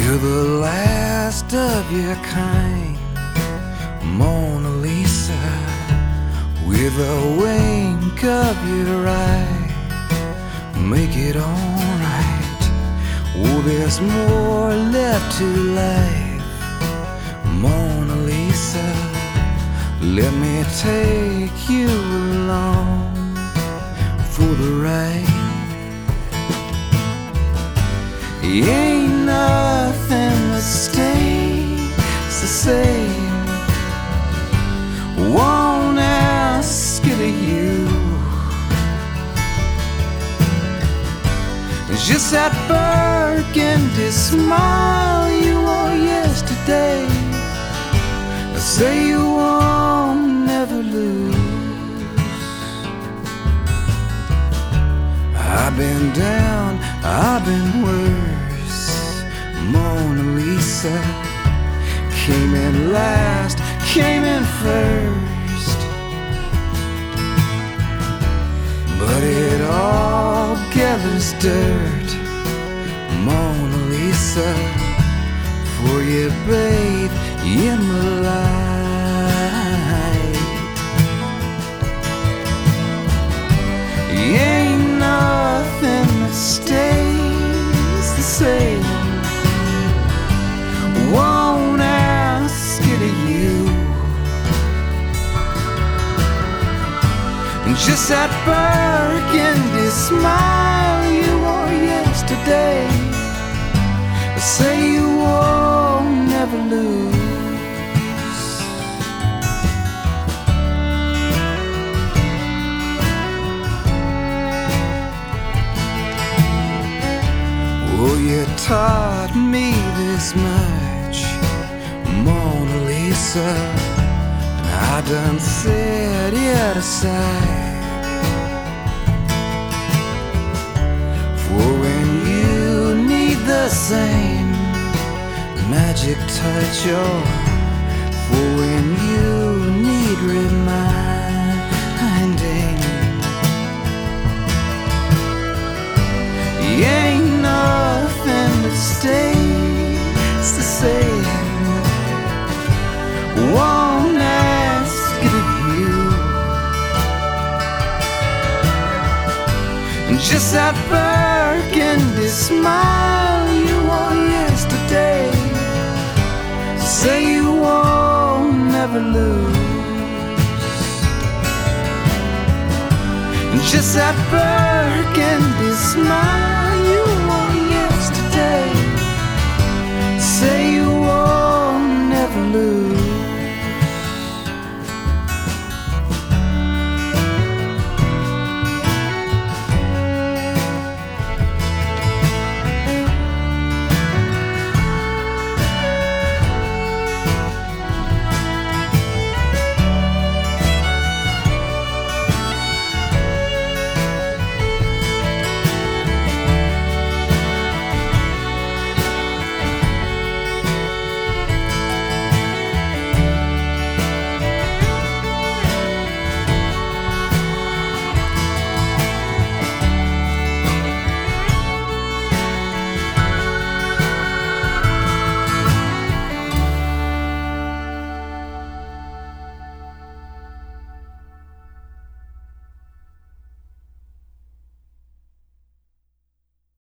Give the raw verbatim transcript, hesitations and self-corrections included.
You're the last of your kind, Mona Lisa, with a wink of your eye. Make it alright. Oh, there's more left to life, Mona Lisa. Let me take you along for the ride. Ain't nothing that stays the same. Won't ask it of you. Just that burgundy smile you wore yesterday. Say you won't never lose. I've been down, I've been worse, Mona Lisa. Came in last, came in first, but it all gathers dirt, Mona Lisa, for you bathe in the light. Ain't nothing that stays the same. Won't ask it of you. Just that burgundy smile you wore yesterday. Say you won't never lose. Oh, you taught me this much, Mona Lisa, and I done set it aside. For when you need the same magic touch, or for when you need reminding, ain't nothing that stays the same. Won't ask it of you. Just that burgundy smile you wore yesterday. Say you won't never lose. Just that burgundy smile.